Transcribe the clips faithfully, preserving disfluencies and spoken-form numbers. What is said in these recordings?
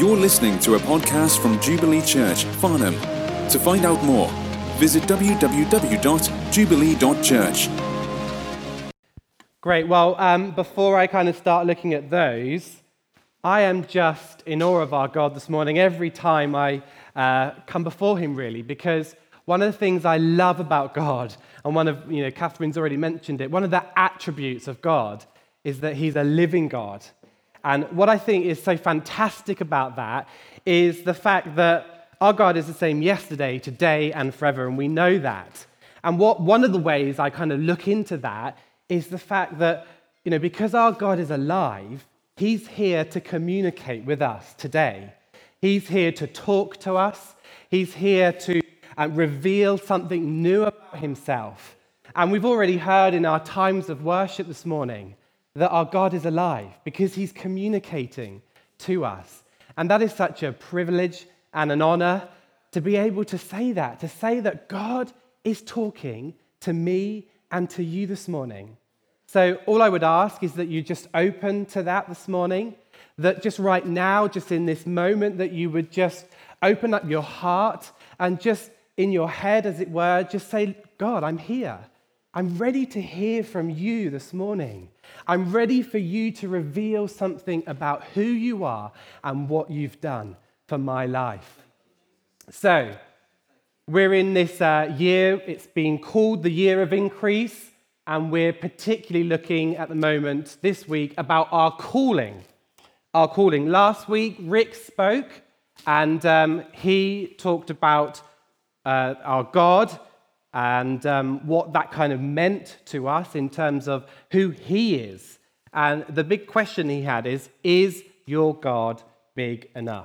You're listening to a podcast from Jubilee Church, Farnham. To find out more, visit w w w dot jubilee dot church. Great. Well, um, before I kind of start looking at those, I am just in awe of our God this morning every time I uh, come before him, really, because one of the things I love about God, and one of, you know, Catherine's already mentioned it, one of the attributes of God is that he's a living God. And what I think is so fantastic about that is the fact that our God is the same yesterday, today, and forever, and we know that. And what one of the ways I kind of look into that is the fact that, you know, because our God is alive, he's here to communicate with us today. He's here to talk to us. He's here to uh, reveal something new about himself. And we've already heard in our times of worship this morning that our God is alive because he's communicating to us. And that is such a privilege and an honor to be able to say that, to say that God is talking to me and to you this morning. So all I would ask is that you just open to that this morning, that just right now, just in this moment, that you would just open up your heart and just in your head, as it were, just say, God, I'm here. I'm ready to hear from you this morning. I'm ready for you to reveal something about who you are and what you've done for my life. So, we're in this uh, year, it's been called the Year of Increase, and we're particularly looking at the moment this week about our calling. Our calling. Last week, Rick spoke, and um, he talked about uh, our God and um, what that kind of meant to us in terms of who he is. And the big question he had is, is your God big enough?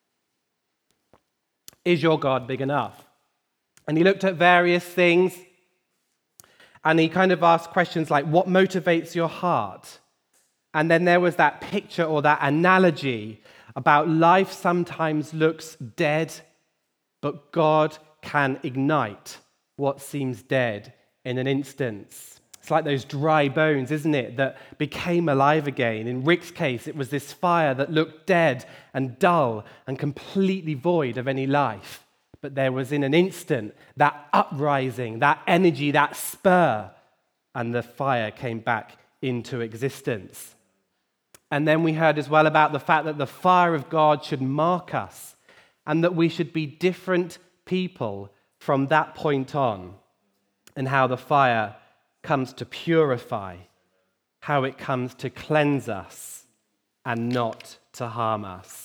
Is your God big enough? And he looked at various things, and he kind of asked questions like, what motivates your heart? And then there was that picture or that analogy about life sometimes looks dead, but God can ignite what seems dead in an instant. It's like those dry bones, isn't it, that became alive again. In Rick's case, it was this fire that looked dead and dull and completely void of any life. But there was in an instant that uprising, that energy, that spur, and the fire came back into existence. And then we heard as well about the fact that the fire of God should mark us and that we should be different people from that point on, and how the fire comes to purify, how it comes to cleanse us and not to harm us.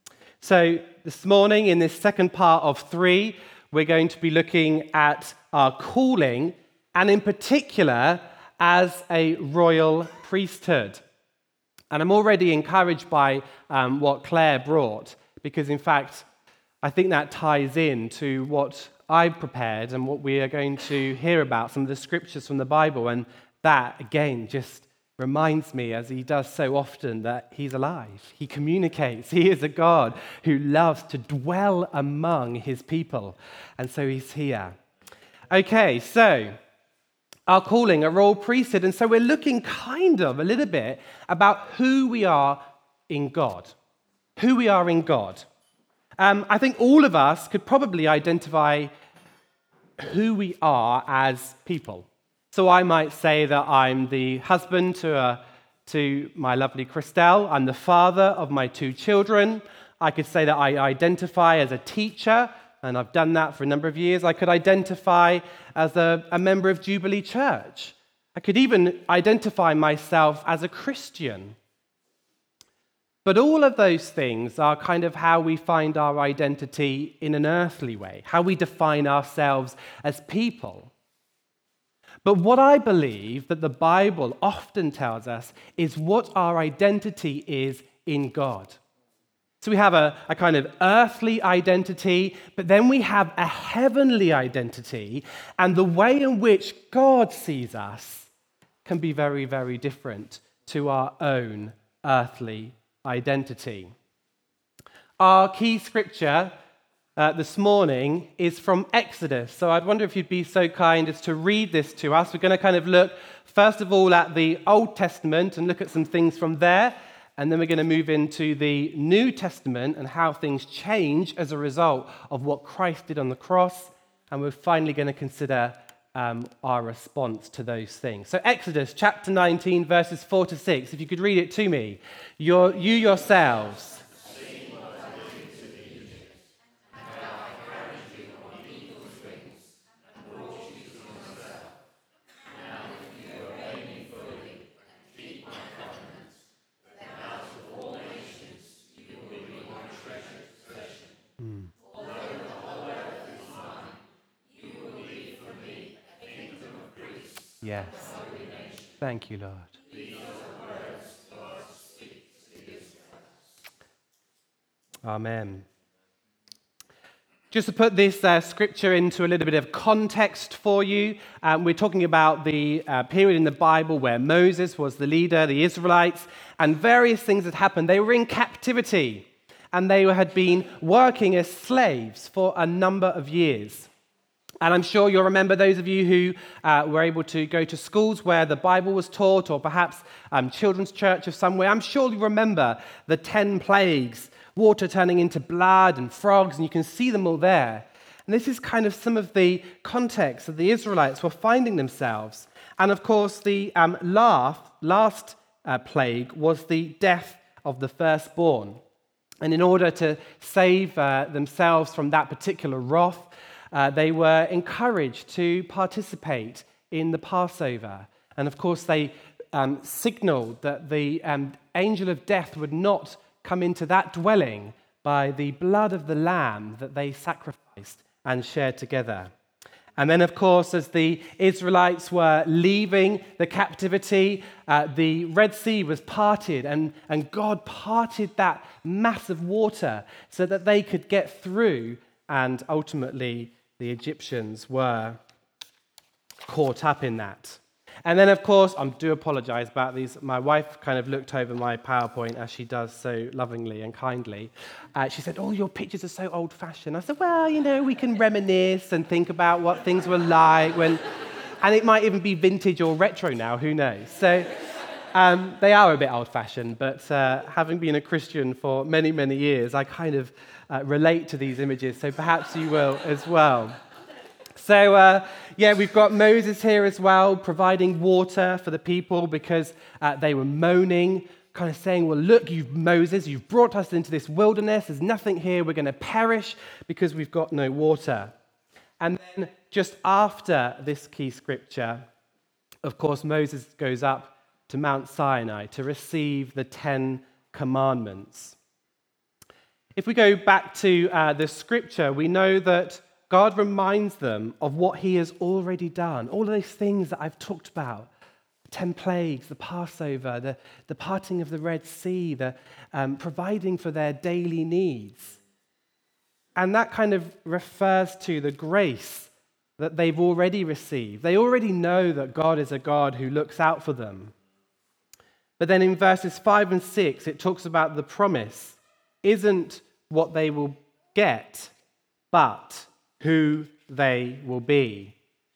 So this morning, in this second part of three, we're going to be looking at our calling, and in particular, as a royal priesthood. And I'm already encouraged by um, what Claire brought, because in fact, I think that ties in to what I've prepared and what we are going to hear about, some of the scriptures from the Bible, and that, again, just reminds me, as he does so often, that he's alive. He communicates. He is a God who loves to dwell among his people. And so he's here. Okay, so our calling, a royal priesthood. And so we're looking kind of a little bit about who we are in God. Who we are in God. Um, I think all of us could probably identify who we are as people. So I might say that I'm the husband to, a, to my lovely Christelle. I'm the father of my two children. I could say that I identify as a teacher, and I've done that for a number of years. I could identify as a, a member of Jubilee Church. I could even identify myself as a Christian. But all of those things are kind of how we find our identity in an earthly way, how we define ourselves as people. But what I believe that the Bible often tells us is what our identity is in God. So we have a, a kind of earthly identity, but then we have a heavenly identity, and the way in which God sees us can be very, very different to our own earthly identity. Our key scripture uh, this morning is from Exodus. So I'd wonder if you'd be so kind as to read this to us. We're going to kind of look, first of all, at the Old Testament and look at some things from there. And then we're going to move into the New Testament and how things change as a result of what Christ did on the cross. And we're finally going to consider um, our response to those things. So Exodus chapter nineteen, verses four to six. If you could read it to me. Your, you yourselves... Yes. Thank you, Lord. Amen. Just to put this uh, scripture into a little bit of context for you, um, we're talking about the uh, period in the Bible where Moses was the leader, the Israelites, and various things had happened. They were in captivity, and they had been working as slaves for a number of years. And I'm sure you'll remember those of you who uh, were able to go to schools where the Bible was taught, or perhaps um, children's church of somewhere. I'm sure you remember the ten plagues, water turning into blood and frogs, and you can see them all there. And this is kind of some of the context that the Israelites were finding themselves. And of course, the um, last, last uh, plague was the death of the firstborn. And in order to save uh, themselves from that particular wrath, Uh, they were encouraged to participate in the Passover. And of course, they um, signaled that the um, angel of death would not come into that dwelling by the blood of the lamb that they sacrificed and shared together. And then, of course, as the Israelites were leaving the captivity, uh, the Red Sea was parted, and, and God parted that mass of water so that they could get through, and ultimately the Egyptians were caught up in that. And then, of course, I do apologize about these. My wife kind of looked over my PowerPoint, as she does so lovingly and kindly. Uh, she said, "Oh, your pictures are so old-fashioned." I said, "Well, you know, we can reminisce and think about what things were like when..." And it might even be vintage or retro now, who knows? So um, they are a bit old-fashioned, but uh, having been a Christian for many, many years, I kind of Uh, relate to these images, so perhaps you will as well. So, uh, yeah, we've got Moses here as well, providing water for the people because uh, they were moaning, kind of saying, well, look, you've Moses, you've brought us into this wilderness, there's nothing here, we're going to perish because we've got no water. And then just after this key scripture, of course, Moses goes up to Mount Sinai to receive the Ten Commandments. If we go back to uh, the scripture, we know that God reminds them of what he has already done. All of those things that I've talked about, the ten plagues, the Passover, the, the parting of the Red Sea, the um, providing for their daily needs. And that kind of refers to the grace that they've already received. They already know that God is a God who looks out for them. But then in verses five and six, it talks about the promise isn't what they will get, but who they will be.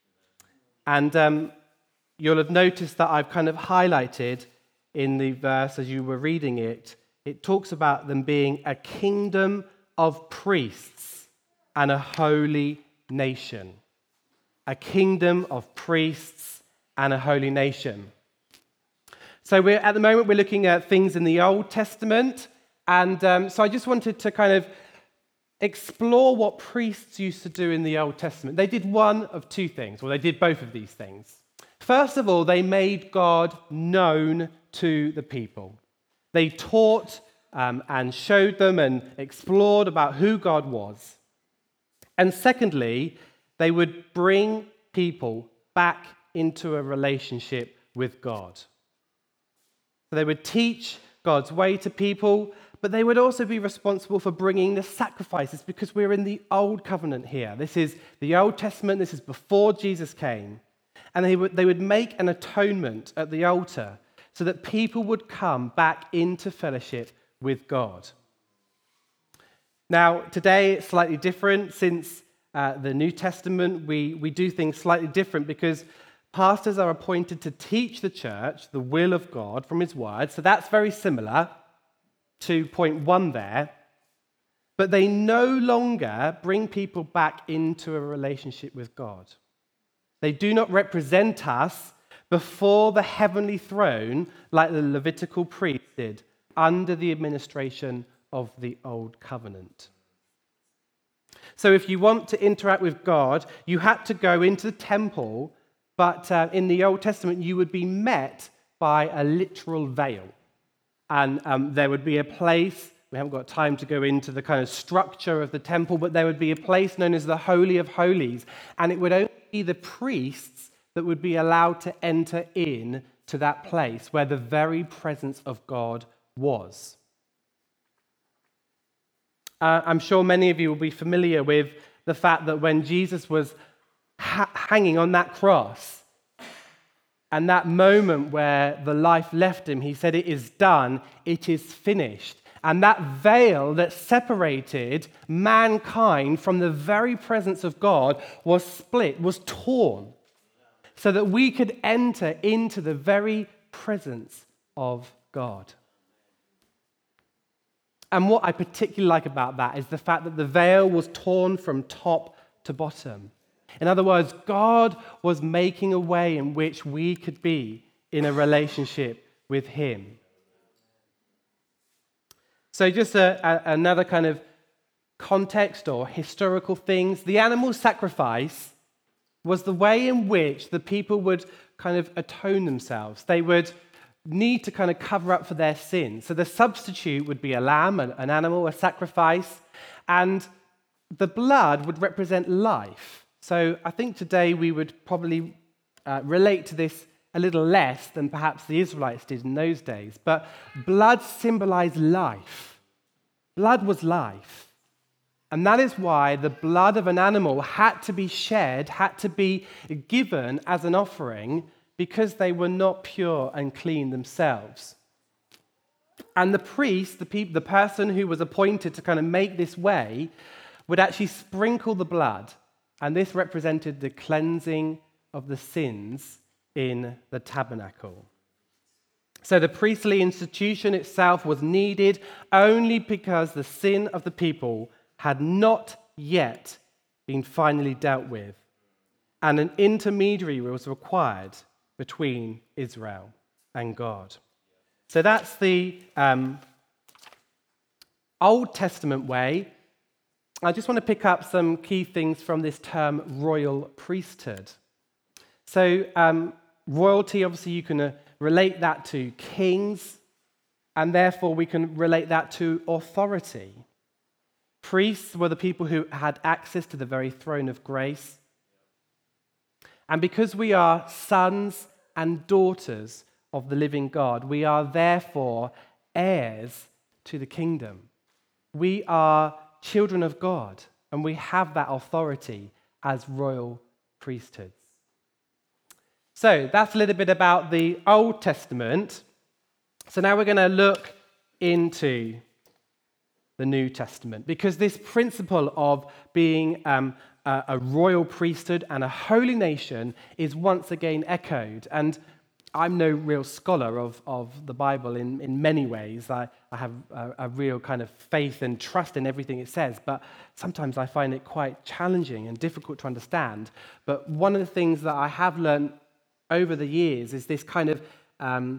And um, you'll have noticed that I've kind of highlighted in the verse as you were reading it, it talks about them being a kingdom of priests and a holy nation. A kingdom of priests and a holy nation. So we're at the moment we're looking at things in the Old Testament. And um, so I just wanted to kind of explore what priests used to do in the Old Testament. They did one of two things, well, they did both of these things. First of all, they made God known to the people. They taught um, and showed them and explored about who God was. And secondly, they would bring people back into a relationship with God. So they would teach God's way to people, but they would also be responsible for bringing the sacrifices, because we're in the Old Covenant here. This is the Old Testament. This is before Jesus came. And they would, they would make an atonement at the altar so that people would come back into fellowship with God. Now, today it's slightly different. Since uh, the New Testament, we, we do things slightly different because pastors are appointed to teach the church the will of God from his word. So that's very similar. to point one there, but they no longer bring people back into a relationship with God. They do not represent us before the heavenly throne like the Levitical priests did under the administration of the Old Covenant. So if you want to interact with God, you had to go into the temple, but uh, in the Old Testament, you would be met by a literal veil. And um, there would be a place, we haven't got time to go into the kind of structure of the temple, but there would be a place known as the Holy of Holies, and it would only be the priests that would be allowed to enter in to that place where the very presence of God was. Uh, I'm sure many of you will be familiar with the fact that when Jesus was ha- hanging on that cross, and that moment where the life left him, he said, "It is done, it is finished." And that veil that separated mankind from the very presence of God was split, was torn, so that we could enter into the very presence of God. And what I particularly like about that is the fact that the veil was torn from top to bottom. In other words, God was making a way in which we could be in a relationship with him. So just a, a, another kind of context or historical things. The animal sacrifice was the way in which the people would kind of atone themselves. They would need to kind of cover up for their sins. So the substitute would be a lamb, an animal, a sacrifice, and the blood would represent life. So I think today we would probably uh, relate to this a little less than perhaps the Israelites did in those days. But blood symbolized life. Blood was life. And that is why the blood of an animal had to be shed, had to be given as an offering, because they were not pure and clean themselves. And the priest, the, pe- the person who was appointed to kind of make this way, would actually sprinkle the blood. And this represented the cleansing of the sins in the tabernacle. So the priestly institution itself was needed only because the sin of the people had not yet been finally dealt with. And an intermediary was required between Israel and God. So that's the um, Old Testament way. I just want to pick up some key things from this term royal priesthood. So um, royalty, obviously you can uh, relate that to kings, and therefore we can relate that to authority. Priests were the people who had access to the very throne of grace. And because we are sons and daughters of the living God, we are therefore heirs to the kingdom. We are children of God, and we have that authority as royal priesthoods. So that's a little bit about the Old Testament. So now we're going to look into the New Testament, because this principle of being um, a, a royal priesthood and a holy nation is once again echoed. And I'm no real scholar of, of the Bible in, in many ways. I, I have a, a real kind of faith and trust in everything it says, but sometimes I find it quite challenging and difficult to understand. But one of the things that I have learned over the years is this kind of um,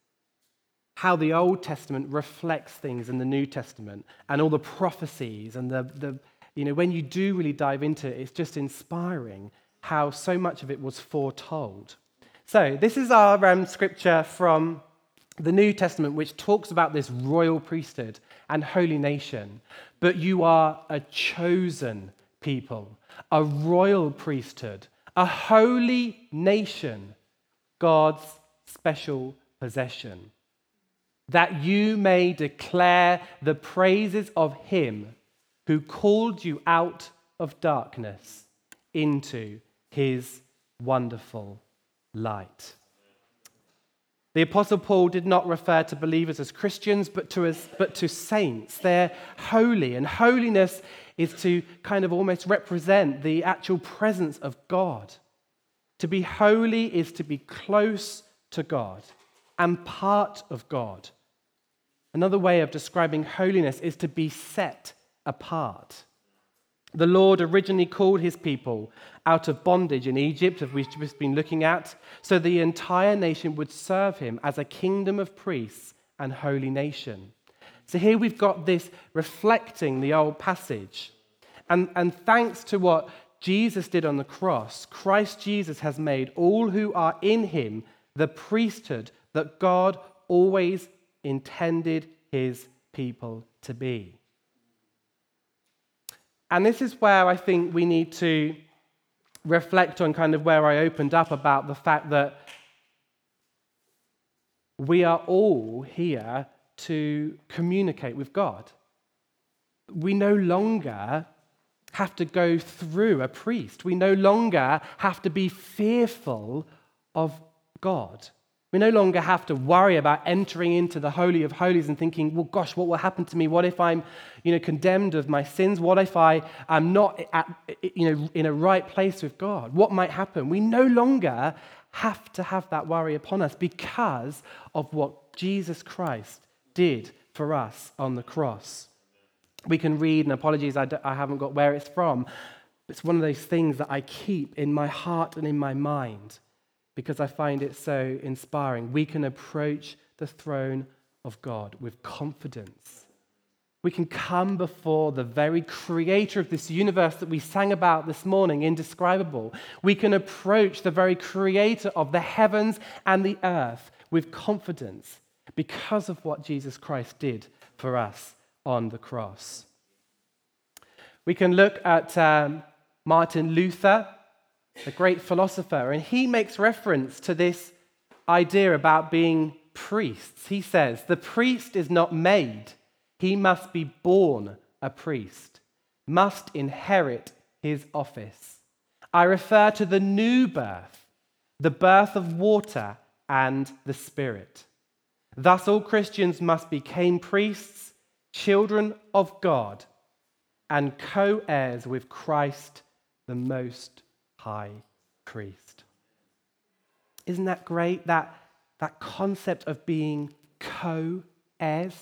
how the Old Testament reflects things in the New Testament, and all the prophecies and the, the you know, when you do really dive into it, it's just inspiring how so much of it was foretold. So this is our um, scripture from the New Testament, which talks about this royal priesthood and holy nation. But you are a chosen people, a royal priesthood, a holy nation, God's special possession, that you may declare the praises of him who called you out of darkness into his wonderful light. The Apostle Paul did not refer to believers as Christians, but to, as, but to saints. They're holy, and holiness is to kind of almost represent the actual presence of God. To be holy is to be close to God and part of God. Another way of describing holiness is to be set apart. The Lord originally called his people out of bondage in Egypt, as we've just been looking at, so the entire nation would serve him as a kingdom of priests and holy nation. So here we've got this reflecting the old passage. And, and thanks to what Jesus did on the cross, Christ Jesus has made all who are in him the priesthood that God always intended his people to be. And this is where I think we need to reflect on kind of where I opened up about the fact that we are all here to communicate with God. We no longer have to go through a priest. We no longer have to be fearful of God. We no longer have to worry about entering into the Holy of Holies and thinking, well, gosh, what will happen to me? What if I'm, you know, condemned of my sins? What if I am not at, you know, in a right place with God? What might happen? We no longer have to have that worry upon us because of what Jesus Christ did for us on the cross. We can read, and apologies, I, I haven't got where it's from. It's one of those things that I keep in my heart and in my mind because I find it so inspiring. We can approach the throne of God with confidence. We can come before the very creator of this universe that we sang about this morning, indescribable. We can approach the very creator of the heavens and the earth with confidence because of what Jesus Christ did for us on the cross. We can look at um, Martin Luther, the great philosopher, and he makes reference to this idea about being priests. He says, the priest is not made, he must be born a priest, must inherit his office. I refer to the new birth, the birth of water and the Spirit. Thus all Christians must become priests, children of God, and co-heirs with Christ, the Most High Priest. Isn't that great? That, that concept of being co-heirs.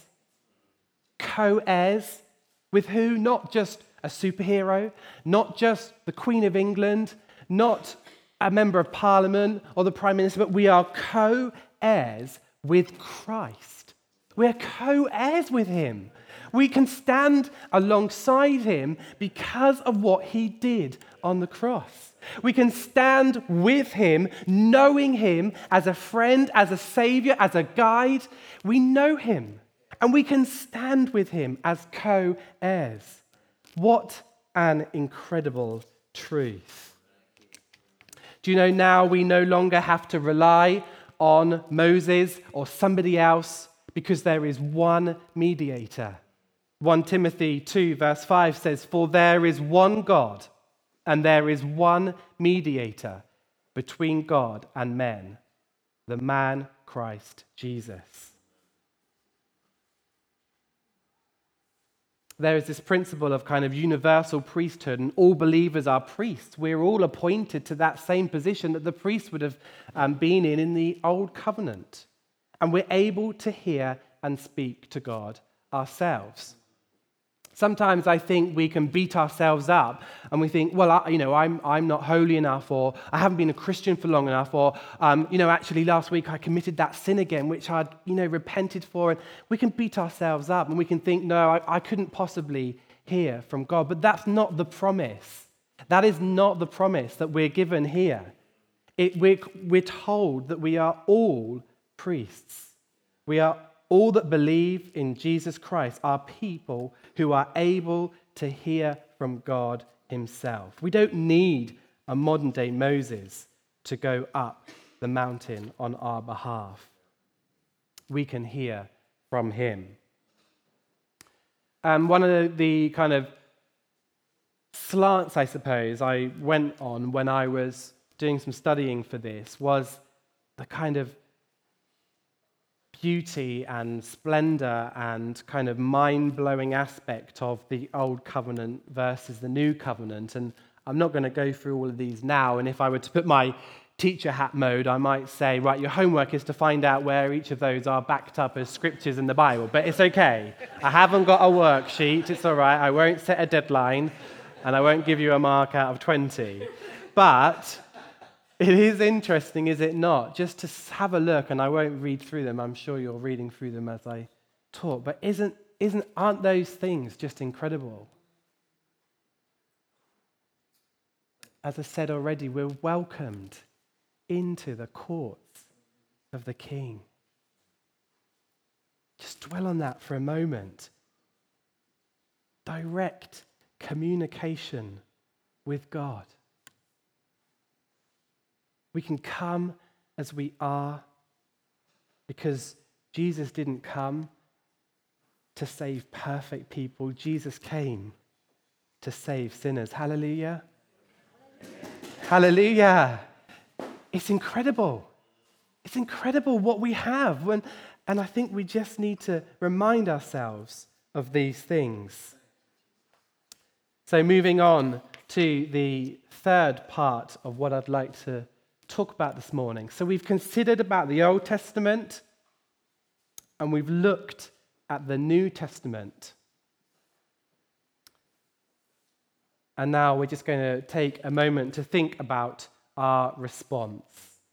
Co-heirs with who? Not just a superhero, not just the Queen of England, not a member of Parliament or the Prime Minister, but we are co-heirs with Christ. We're co-heirs with him. We can stand alongside him because of what he did on the cross. We can stand with him, knowing him as a friend, as a savior, as a guide. We know him, and we can stand with him as co-heirs. What an incredible truth. Do you know now we no longer have to rely on Moses or somebody else because there is one mediator. First Timothy two verse five says, for there is one God and there is one mediator between God and men, the man Christ Jesus. There is this principle of kind of universal priesthood, and all believers are priests. We're all appointed to that same position that the priests would have um, been in in the old covenant. And we're able to hear and speak to God ourselves. Sometimes I think we can beat ourselves up and we think, well, I, you know, I'm I'm not holy enough, or I haven't been a Christian for long enough, or, um, you know, actually last week I committed that sin again, which I'd, you know, repented for. And we can beat ourselves up and we can think, no, I, I couldn't possibly hear from God. But that's not the promise. That is not the promise that we're given here. It, we're, we're told that we are all priests. We are all that believe in Jesus Christ are people who are able to hear from God himself. We don't need a modern-day Moses to go up the mountain on our behalf. We can hear from him. Um, one of the, the kind of slants, I suppose, I went on when I was doing some studying for this was the kind of beauty and splendor and kind of mind-blowing aspect of the Old Covenant versus the New Covenant. And I'm not going to go through all of these now. And if I were to put my teacher hat mode, I might say, right, your homework is to find out where each of those are backed up as scriptures in the Bible. But it's okay. I haven't got a worksheet. It's all right. I won't set a deadline, and I won't give you a mark out of twenty. But it is interesting, is it not? Just to have a look, and I won't read through them. I'm sure you're reading through them as I talk. But isn't, isn't, aren't those things just incredible? As I said already, we're welcomed into the courts of the King. Just dwell on that for a moment. Direct communication with God. We can come as we are because Jesus didn't come to save perfect people. Jesus came to save sinners. Hallelujah. Hallelujah. It's incredible. It's incredible what we have. When, and I think we just need to remind ourselves of these things. So moving on to the third part of what I'd like to talk about this morning. So we've considered about the Old Testament and we've looked at the New Testament. And now we're just going to take a moment to think about our response.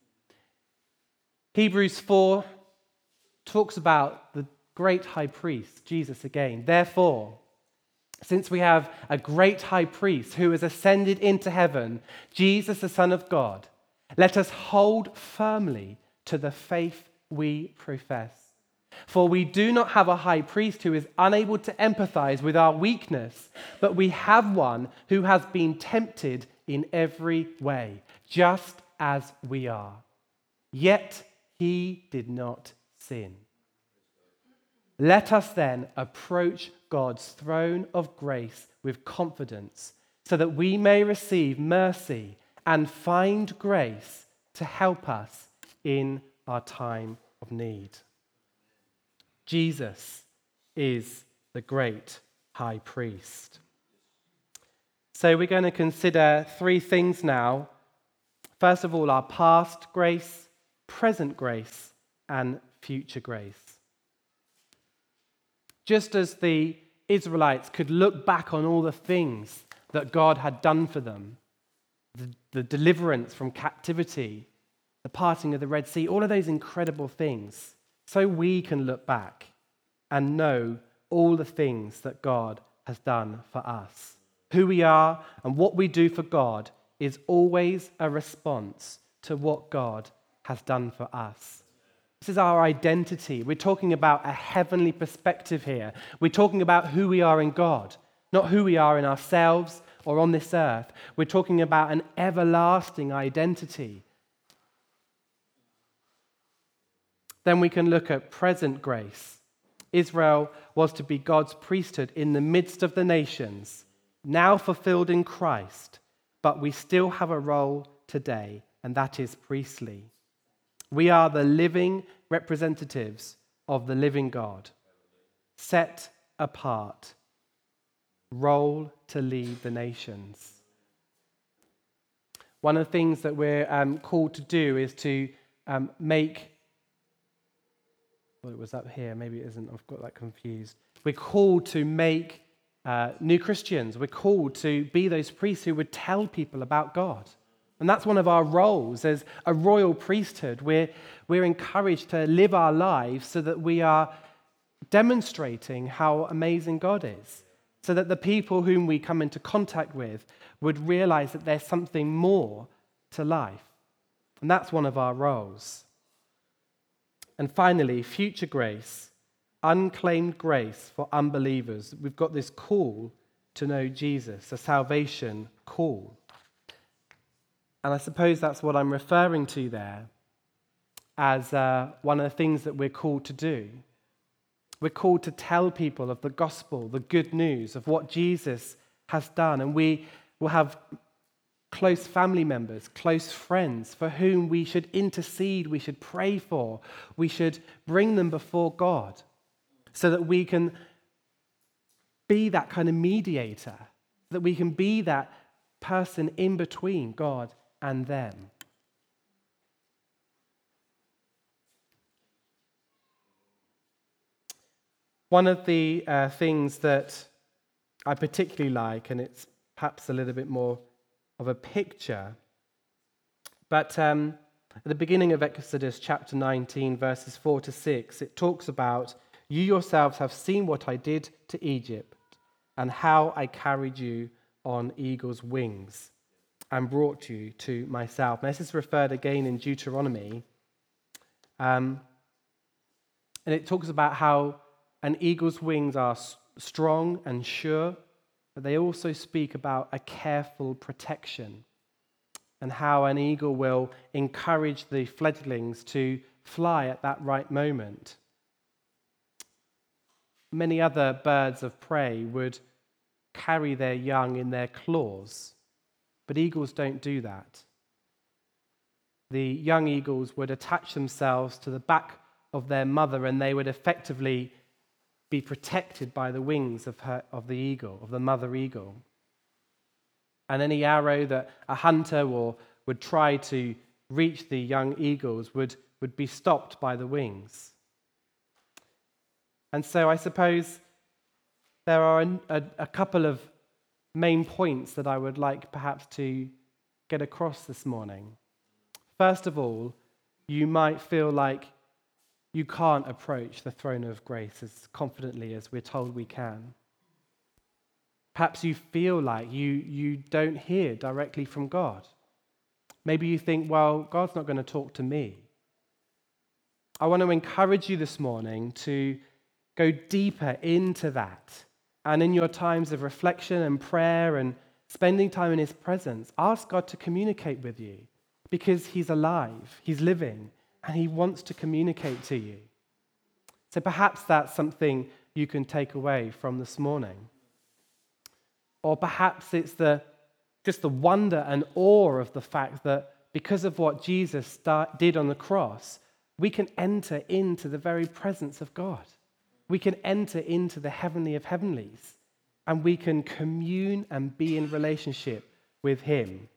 Hebrews four talks about the great high priest, Jesus again. Therefore, since we have a great high priest who has ascended into heaven, Jesus, the Son of God, let us hold firmly to the faith we profess. For we do not have a high priest who is unable to empathize with our weakness, but we have one who has been tempted in every way, just as we are. Yet he did not sin. Let us then approach God's throne of grace with confidence, so that we may receive mercy and find grace to help us in our time of need. Jesus is the great high priest. So we're going to consider three things now. First of all, our past grace, present grace, and future grace. Just as the Israelites could look back on all the things that God had done for them, the, the deliverance from captivity, the parting of the Red Sea, all of those incredible things, so we can look back and know all the things that God has done for us. Who we are and what we do for God is always a response to what God has done for us. This is our identity. We're talking about a heavenly perspective here. We're talking about who we are in God, not who we are in ourselves or on this earth. We're talking about an everlasting identity. Then we can look at present grace. Israel was to be God's priesthood in the midst of the nations, now fulfilled in Christ, but we still have a role today, and that is priestly. We are the living representatives of the living God, set apart, role to lead the nations. One of the things that we're um, called to do is to um, make Well, it was up here. Maybe it isn't. I've got that confused. We're called to make uh, new Christians. We're called to be those priests who would tell people about God. And that's one of our roles as a royal priesthood. We're, we're encouraged to live our lives so that we are demonstrating how amazing God is, so that the people whom we come into contact with would realize that there's something more to life. And that's one of our roles. And finally, future grace, unclaimed grace for unbelievers. We've got this call to know Jesus, a salvation call. And I suppose that's what I'm referring to there as uh, one of the things that we're called to do. We're called to tell people of the gospel, the good news of what Jesus has done. And we will have close family members, close friends for whom we should intercede, we should pray for, we should bring them before God so that we can be that kind of mediator, that we can be that person in between God and them. One of the uh, things that I particularly like, and it's perhaps a little bit more of a picture, but um, at the beginning of Exodus chapter nineteen, verses four to six, it talks about, "You yourselves have seen what I did to Egypt, and how I carried you on eagle's wings and brought you to myself." Now, this is referred again in Deuteronomy. Um, and it talks about how an eagle's wings are s- strong and sure, but they also speak about a careful protection and how an eagle will encourage the fledglings to fly at that right moment. Many other birds of prey would carry their young in their claws, but eagles don't do that. The young eagles would attach themselves to the back of their mother, and they would effectively be protected by the wings of, her, of the eagle, of the mother eagle. And any arrow that a hunter or would try to reach the young eagles would, would be stopped by the wings. And so I suppose there are a, a, a couple of main points that I would like perhaps to get across this morning. First of all, you might feel like you can't approach the throne of grace as confidently as we're told we can. Perhaps you feel like you, you don't hear directly from God. Maybe you think, well, God's not going to talk to me. I want to encourage you this morning to go deeper into that. And in your times of reflection and prayer and spending time in his presence, ask God to communicate with you, because he's alive, he's living, and he wants to communicate to you. So perhaps that's something you can take away from this morning. Or perhaps it's the just the wonder and awe of the fact that because of what Jesus start, did on the cross, we can enter into the very presence of God. We can enter into the heavenly of heavenlies, and we can commune and be in relationship with him.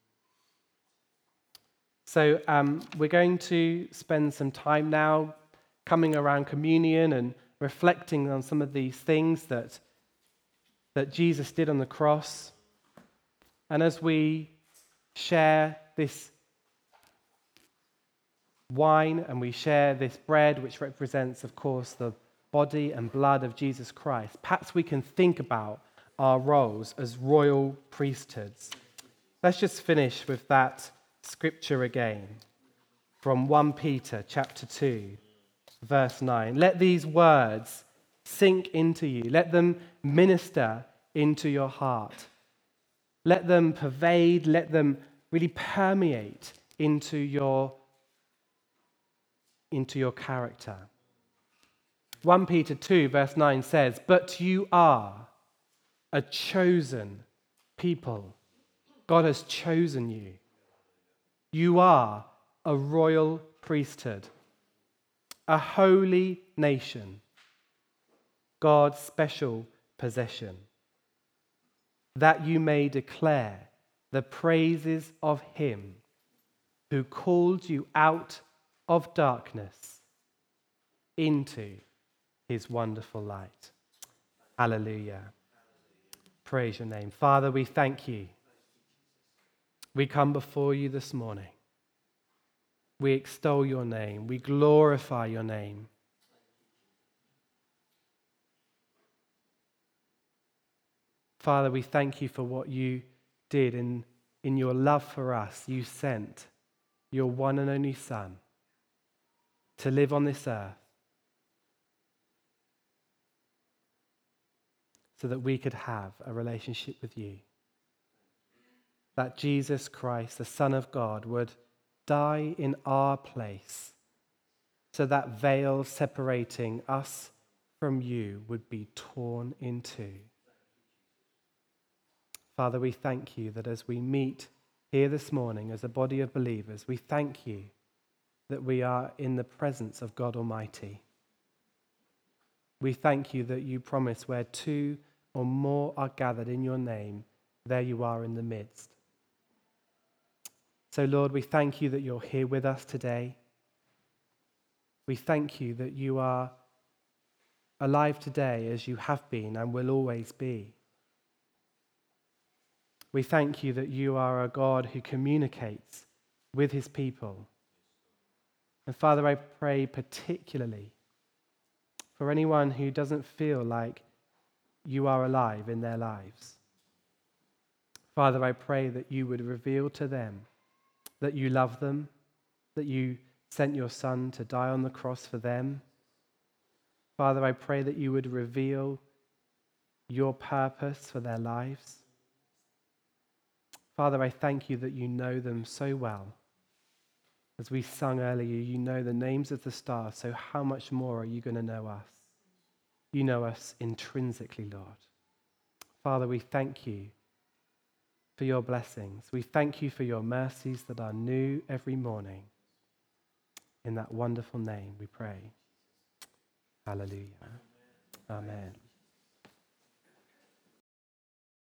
So um, we're going to spend some time now coming around communion and reflecting on some of these things that, that Jesus did on the cross. And as we share this wine and we share this bread, which represents, of course, the body and blood of Jesus Christ, perhaps we can think about our roles as royal priesthoods. Let's just finish with that scripture again from First Peter chapter two, verse nine. Let these words sink into you. Let them minister into your heart. Let them pervade, let them really permeate into your, into your character. First Peter two, verse nine says, "But you are a chosen people." God has chosen you. You are a royal priesthood, a holy nation, God's special possession, that you may declare the praises of him who called you out of darkness into his wonderful light. Hallelujah. Praise your name. Father, we thank you. We come before you this morning. We extol your name. We glorify your name. Father, we thank you for what you did in, in your love for us. You sent your one and only Son to live on this earth so that we could have a relationship with you. That Jesus Christ, the Son of God, would die in our place so that veil separating us from you would be torn in two. Father, we thank you that as we meet here this morning as a body of believers, we thank you that we are in the presence of God Almighty. We thank you that you promise where two or more are gathered in your name, there you are in the midst. So, Lord, we thank you that you're here with us today. We thank you that you are alive today as you have been and will always be. We thank you that you are a God who communicates with his people. And Father, I pray particularly for anyone who doesn't feel like you are alive in their lives. Father, I pray that you would reveal to them that you love them, that you sent your Son to die on the cross for them. Father, I pray that you would reveal your purpose for their lives. Father, I thank you that you know them so well. As we sung earlier, you know the names of the stars, so how much more are you going to know us? You know us intrinsically, Lord. Father, we thank you for your blessings. We thank you for your mercies that are new every morning. In that wonderful name we pray. Hallelujah. Amen.